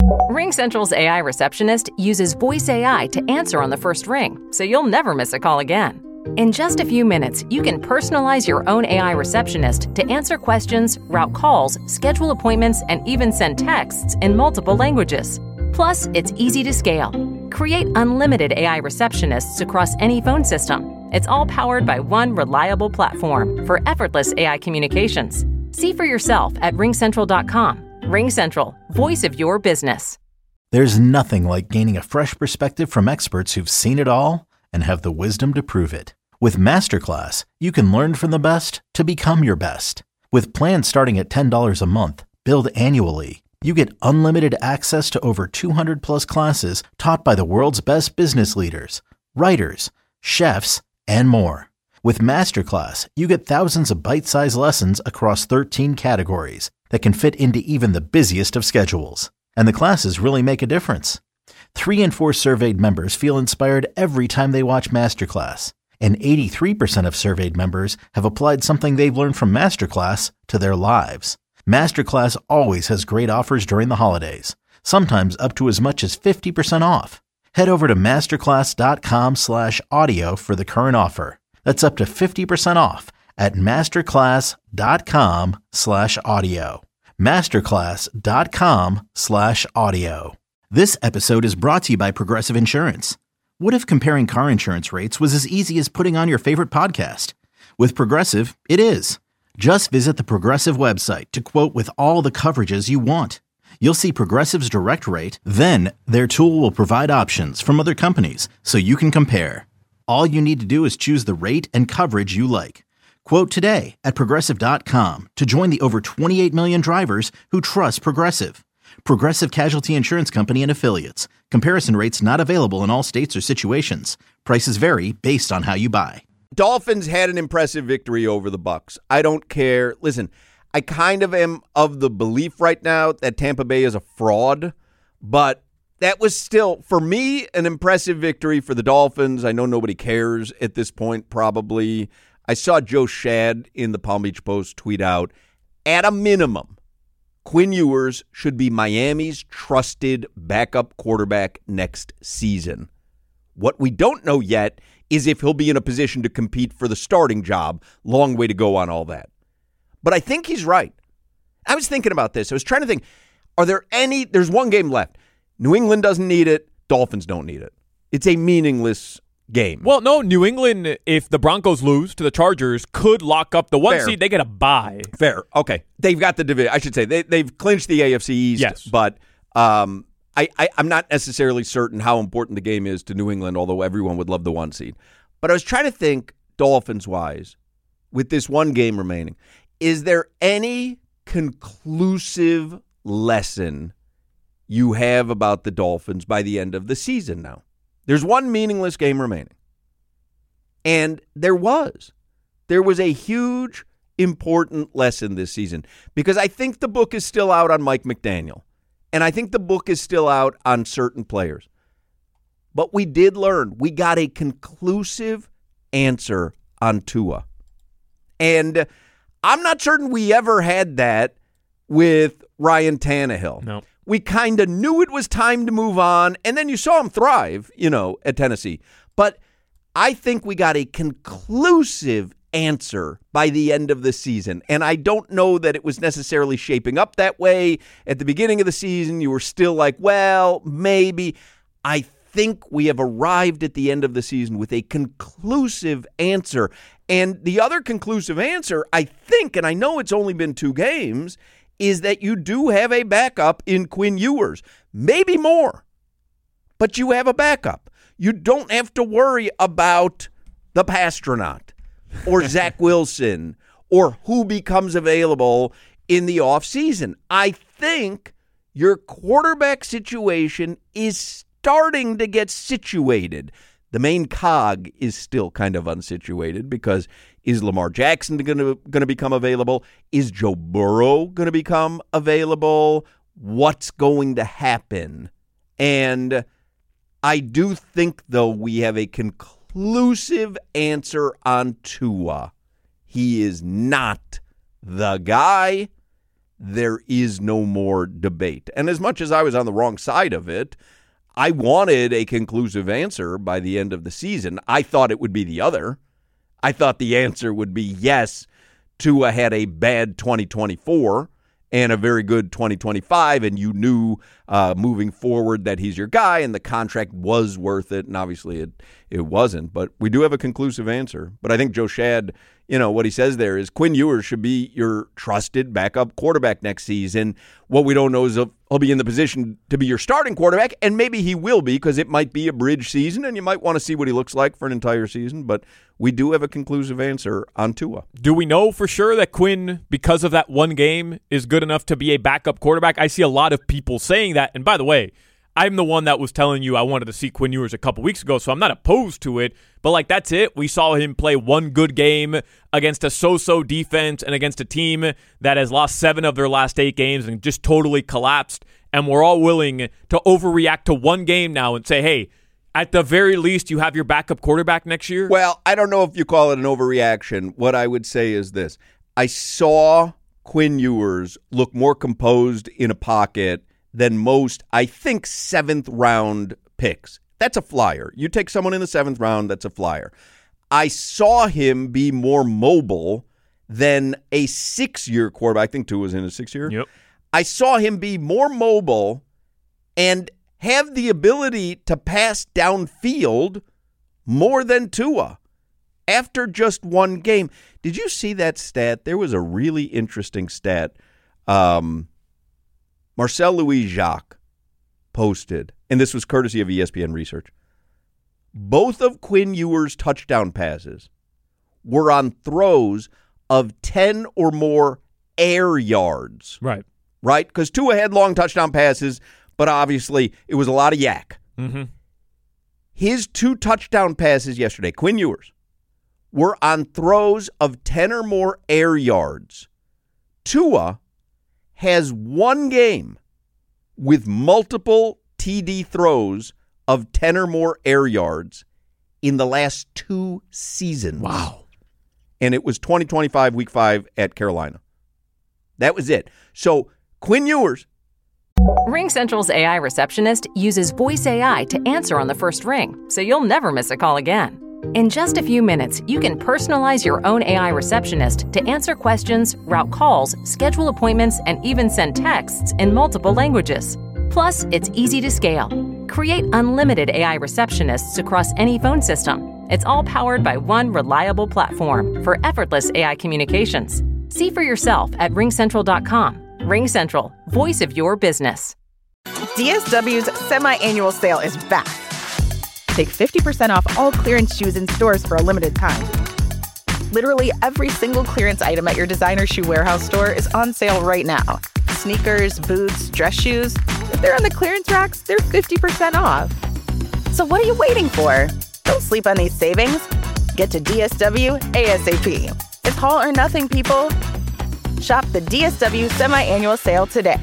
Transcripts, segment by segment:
RingCentral's AI receptionist uses voice AI to answer on the first ring, so you'll never miss a call again. In just a few minutes, you can personalize your own AI receptionist to answer questions, route calls, schedule appointments, and even send texts in multiple languages. Plus, it's easy to scale. Create unlimited AI receptionists across any phone system. It's all powered by one reliable platform for effortless AI communications. See for yourself at ringcentral.com. RingCentral, voice of your business. There's nothing like gaining a fresh perspective from experts who've seen it all and have the wisdom to prove it. With Masterclass, you can learn from the best to become your best. With plans starting at $10 a month, billed annually, you get unlimited access to over 200 plus classes taught by the world's best business leaders, writers, chefs, and more. With Masterclass, you get thousands of bite-sized lessons across 13 categories that can fit into even the busiest of schedules. And the classes really make a difference. 3 in 4 surveyed members feel inspired every time they watch Masterclass. And 83% of surveyed members have applied something they've learned from Masterclass to their lives. Masterclass always has great offers during the holidays, sometimes up to as much as 50% off. Head over to masterclass.com/audio for the current offer. That's up to 50% off at masterclass.com/audio. masterclass.com/audio. This episode is brought to you by Progressive Insurance. What if comparing car insurance rates was as easy as putting on your favorite podcast? With Progressive, it is. Just visit the Progressive website to quote with all the coverages you want. You'll see Progressive's direct rate, then their tool will provide options from other companies so you can compare. All you need to do is choose the rate and coverage you like. Quote today at Progressive.com to join the over 28 million drivers who trust Progressive. Progressive Casualty Insurance Company and Affiliates. Comparison rates not available in all states or situations. Prices vary based on how you buy. Dolphins had an impressive victory over the Bucs. I don't care. Listen, I kind of am of the belief right now that Tampa Bay is a fraud, but that was still, for me, an impressive victory for the Dolphins. I know nobody cares at this point, probably. I saw Joe Shad in the Palm Beach Post tweet out, at a minimum, Quinn Ewers should be Miami's trusted backup quarterback next season. What we don't know yet is if he'll be in a position to compete for the starting job. Long way to go on all that. But I think he's right. I was thinking about this. I was trying to think, there's one game left. New England doesn't need it. Dolphins don't need it. It's a meaningless game. Well, no, New England, if the Broncos lose to the Chargers, could lock up the 1 seed. They get a bye. Fair. Okay. They've got the division. I should say they've clinched the AFC East. Yes. But I'm not necessarily certain how important the game is to New England, although everyone would love the 1 seed. But I was trying to think, Dolphins-wise, with this one game remaining, is there any conclusive lesson you have about the Dolphins by the end of the season now? There's one meaningless game remaining. And there was a huge, important lesson this season because I think the book is still out on Mike McDaniel. And I think the book is still out on certain players. But we did learn. We got a conclusive answer on Tua. And I'm not certain we ever had that with Ryan Tannehill. No. We kind of knew it was time to move on, and then you saw him thrive, at Tennessee. But I think we got a conclusive answer by the end of the season, and I don't know that it was necessarily shaping up that way. At the beginning of the season, you were still like, well, maybe. I think we have arrived at the end of the season with a conclusive answer. And the other conclusive answer, I think, and I know it's only been 2 games, is that you do have a backup in Quinn Ewers. Maybe more, but you have a backup. You don't have to worry about the Pastronaut or Zach Wilson or who becomes available in the offseason. I think your quarterback situation is starting to get situated. The main cog is still kind of unsituated because is Lamar Jackson going to become available? Is Joe Burrow going to become available? What's going to happen? And I do think, though, we have a conclusive answer on Tua. He is not the guy, there is no more debate. And as much as I was on the wrong side of it, I wanted a conclusive answer by the end of the season. I thought it would be the other. I thought the answer would be yes, Tua had a bad 2024 and a very good 2025, and you knew moving forward that he's your guy and the contract was worth it, and obviously it wasn't. But we do have a conclusive answer. But I think Joe Schad, what he says there is Quinn Ewers should be your trusted backup quarterback next season. What we don't know is if he'll be in the position to be your starting quarterback, and maybe he will be because it might be a bridge season, and you might want to see what he looks like for an entire season. But we do have a conclusive answer on Tua. Do we know for sure that Quinn, because of that one game, is good enough to be a backup quarterback? I see a lot of people saying that. And by the way, I'm the one that was telling you I wanted to see Quinn Ewers a couple weeks ago, so I'm not opposed to it. But, that's it. We saw him play one good game against a so-so defense and against a team that has lost 7 of their last 8 games and just totally collapsed. And we're all willing to overreact to one game now and say, hey, at the very least, you have your backup quarterback next year? Well, I don't know if you call it an overreaction. What I would say is this. I saw Quinn Ewers look more composed in a pocket than most, I think, 7th-round picks. That's a flyer. You take someone in the 7th round, that's a flyer. I saw him be more mobile than a 6-year quarterback. I think Tua was in his 6th year. Yep. I saw him be more mobile and have the ability to pass downfield more than Tua after just one game. Did you see that stat? There was a really interesting stat. Marcel Louis-Jacques posted, and this was courtesy of ESPN Research. Both of Quinn Ewers' touchdown passes were on throws of 10 or more air yards. Right. Right? Because Tua had long touchdown passes, but obviously it was a lot of yak. Mm-hmm. His 2 touchdown passes yesterday, Quinn Ewers, were on throws of 10 or more air yards. Tua has one game with multiple TD throws of 10 or more air yards in the last 2 seasons. Wow. And it was 2025, Week 5 at Carolina. That was it. So Quinn Ewers. RingCentral's AI receptionist uses voice AI to answer on the first ring, so you'll never miss a call again. In just a few minutes, you can personalize your own AI receptionist to answer questions, route calls, schedule appointments, and even send texts in multiple languages. Plus, it's easy to scale. Create unlimited AI receptionists across any phone system. It's all powered by one reliable platform for effortless AI communications. See for yourself at RingCentral.com. RingCentral, voice of your business. DSW's semi-annual sale is back. Take 50% off all clearance shoes in stores for a limited time. Literally every single clearance item at your designer shoe warehouse store is on sale right now. Sneakers, boots, dress shoes. If they're on the clearance racks, they're 50% off. So what are you waiting for? Don't sleep on these savings. Get to DSW ASAP. It's all or nothing, people. Shop the DSW semi-annual sale today.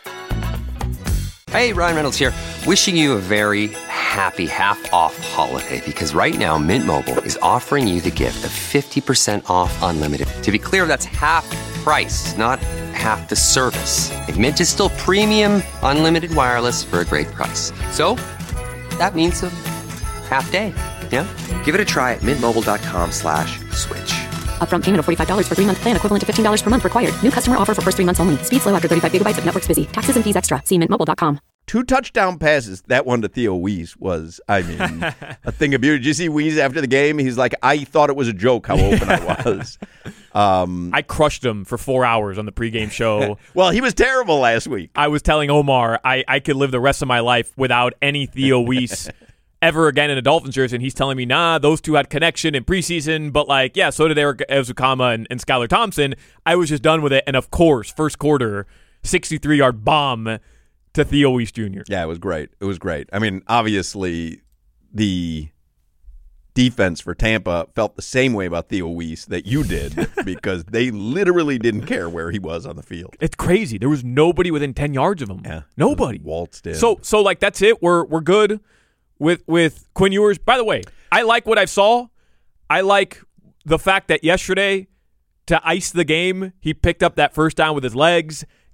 Hey, Ryan Reynolds here. Wishing you a very happy half-off holiday because right now Mint Mobile is offering you the gift of 50% off unlimited. To be clear, that's half price, not half the service. And Mint is still premium unlimited wireless for a great price. So that means a half day, yeah? Give it a try at mintmobile.com/switch. Upfront payment of $45 for 3-month plan, equivalent to $15 per month required. New customer offer for first 3 months only. Speed slow after 35 gigabytes if network's busy. Taxes and fees extra. See mintmobile.com. 2 touchdown passes. That one to Theo Weiss was, a thing of beauty. Did you see Weiss after the game? He's like, I thought it was a joke how open I was. I crushed him for 4 hours on the pregame show. Well, he was terrible last week. I was telling Omar I could live the rest of my life without any Theo Weiss ever again in a Dolphins jersey, and he's telling me, nah, those two had connection in preseason, but so did Eric Ezukama and Skylar Thompson. I was just done with it, and of course, first quarter, 63-yard bomb to Theo Weiss Jr. Yeah, it was great. It was great. I mean, obviously, the defense for Tampa felt the same way about Theo Weiss that you did because they literally didn't care where he was on the field. It's crazy. There was nobody within 10 yards of him. Yeah, nobody. Waltzed in. So that's it. We're good with Quinn Ewers. By the way, I like what I saw. I like the fact that yesterday, to ice the game, he picked up that first down with his legs,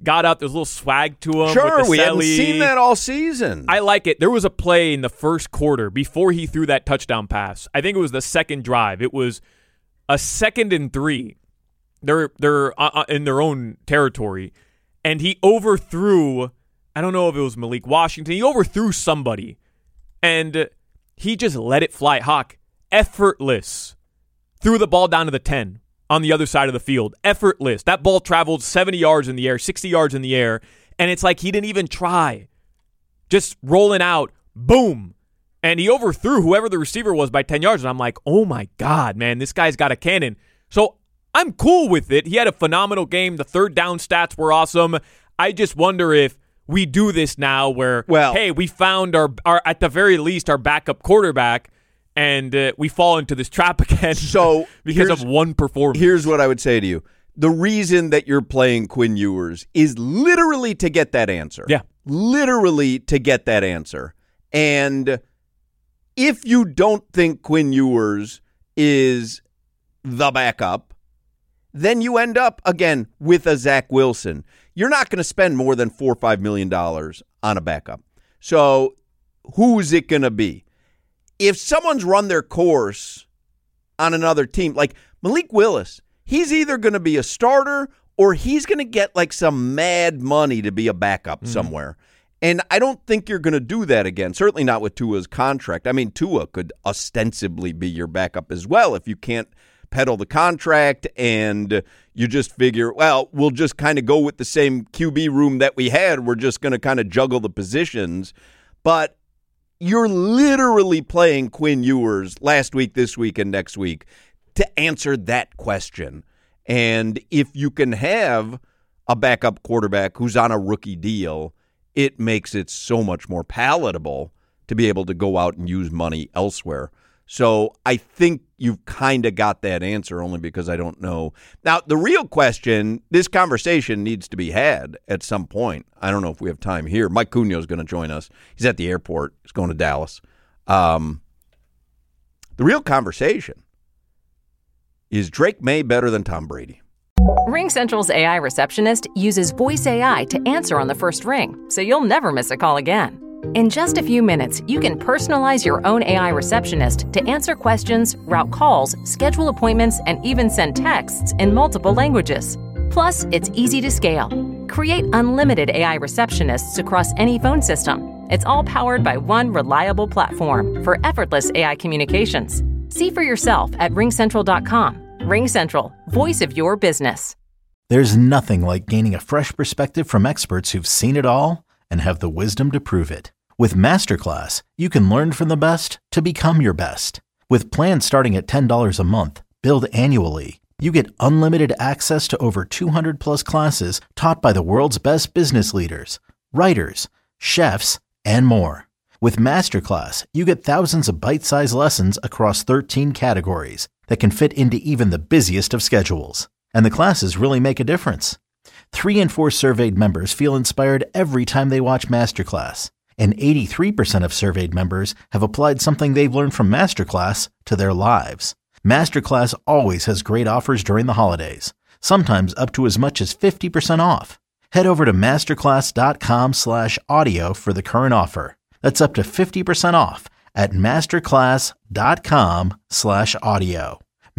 got out. There's a little swag to him. Sure, with the we haven't celly. seen that all season. I like it. There was a play in the first quarter before he threw that touchdown pass. I think it was the second drive. It was a 2nd and 3. They're in their own territory, and he overthrew. I don't know if it was Malik Washington. He overthrew somebody, and he just let it fly. Hawk, effortless, threw the ball down to the 10 on the other side of the field. Effortless. That ball traveled 70 yards in the air, 60 yards in the air, and it's like he didn't even try. Just rolling out, boom. And he overthrew whoever the receiver was by 10 yards, and I'm like, oh my God, man, this guy's got a cannon. So I'm cool with it. He had a phenomenal game. The third down stats were awesome. I just wonder if we do this now where, hey, we found our at the very least, our backup quarterback, and we fall into this trap again because of one performance. Here's what I would say to you. The reason that you're playing Quinn Ewers is literally to get that answer. Yeah. Literally to get that answer. And if you don't think Quinn Ewers is the backup, then you end up, again, with a Zach Wilson. You're not going to spend more than $4 or $5 million on a backup. So who's it going to be? If someone's run their course on another team, like Malik Willis, he's either going to be a starter or he's going to get like some mad money to be a backup somewhere. And I don't think you're going to do that again, certainly not with Tua's contract. I mean, Tua could ostensibly be your backup as well if you can't peddle the contract and you just figure, well, we'll just kind of go with the same QB room that we had. We're just going to kind of juggle the positions. But you're literally playing Quinn Ewers last week, this week, and next week to answer that question. And if you can have a backup quarterback who's on a rookie deal, it makes it so much more palatable to be able to go out and use money elsewhere. So I think you've kind of got that answer only because I don't know. Now, the real question, this conversation needs to be had at some point. I don't know if we have time here. Mike Cugno is going to join us. He's at the airport. He's going to Dallas. The real conversation is Drake May better than Tom Brady? RingCentral's AI receptionist uses voice AI to answer on the first ring, so you'll never miss a call again. In just a few minutes, you can personalize your own AI receptionist to answer questions, route calls, schedule appointments, and even send texts in multiple languages. Plus, it's easy to scale. Create unlimited AI receptionists across any phone system. It's all powered by one reliable platform for effortless AI communications. See for yourself at RingCentral.com. RingCentral, voice of your business. There's nothing like gaining a fresh perspective from experts who've seen it all and have the wisdom to prove it. With Masterclass, you can learn from the best to become your best. With plans starting at $10 a month, billed annually, you get unlimited access to over 200 plus classes taught by the world's best business leaders, writers, chefs, and more. With Masterclass, you get thousands of bite-sized lessons across 13 categories that can fit into even the busiest of schedules. And the classes really make a difference. 3 in 4 surveyed members feel inspired every time they watch Masterclass. And 83% of surveyed members have applied something they've learned from Masterclass to their lives. Masterclass always has great offers during the holidays, sometimes up to as much as 50% off. Head over to masterclass.com/audio for the current offer. That's up to 50% off at masterclass.com/audio.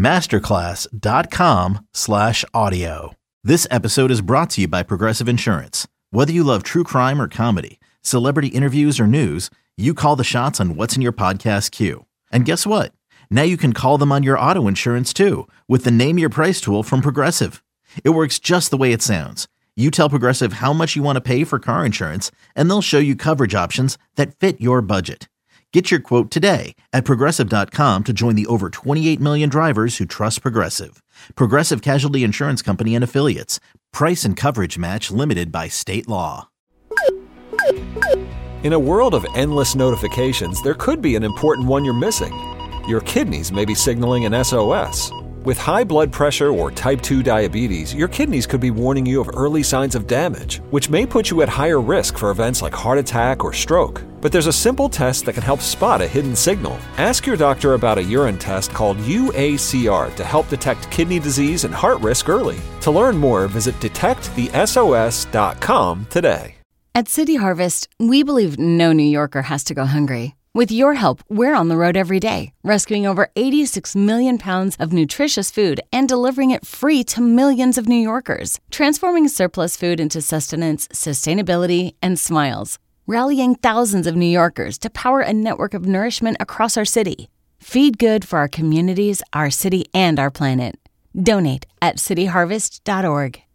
masterclass.com/audio. This episode is brought to you by Progressive Insurance. Whether you love true crime or comedy, celebrity interviews or news, you call the shots on what's in your podcast queue. And guess what? Now you can call them on your auto insurance too with the Name Your Price tool from Progressive. It works just the way it sounds. You tell Progressive how much you want to pay for car insurance, and they'll show you coverage options that fit your budget. Get your quote today at Progressive.com to join the over 28 million drivers who trust Progressive. Progressive Casualty Insurance Company and Affiliates. Price and coverage match limited by state law. In a world of endless notifications, there could be an important one you're missing. Your kidneys may be signaling an SOS. With high blood pressure or type 2 diabetes, your kidneys could be warning you of early signs of damage, which may put you at higher risk for events like heart attack or stroke. But there's a simple test that can help spot a hidden signal. Ask your doctor about a urine test called UACR to help detect kidney disease and heart risk early. To learn more, visit detectthesos.com today. At City Harvest, we believe no New Yorker has to go hungry. With your help, we're on the road every day, rescuing over 86 million pounds of nutritious food and delivering it free to millions of New Yorkers, transforming surplus food into sustenance, sustainability, and smiles, rallying thousands of New Yorkers to power a network of nourishment across our city. Feed good for our communities, our city, and our planet. Donate at cityharvest.org.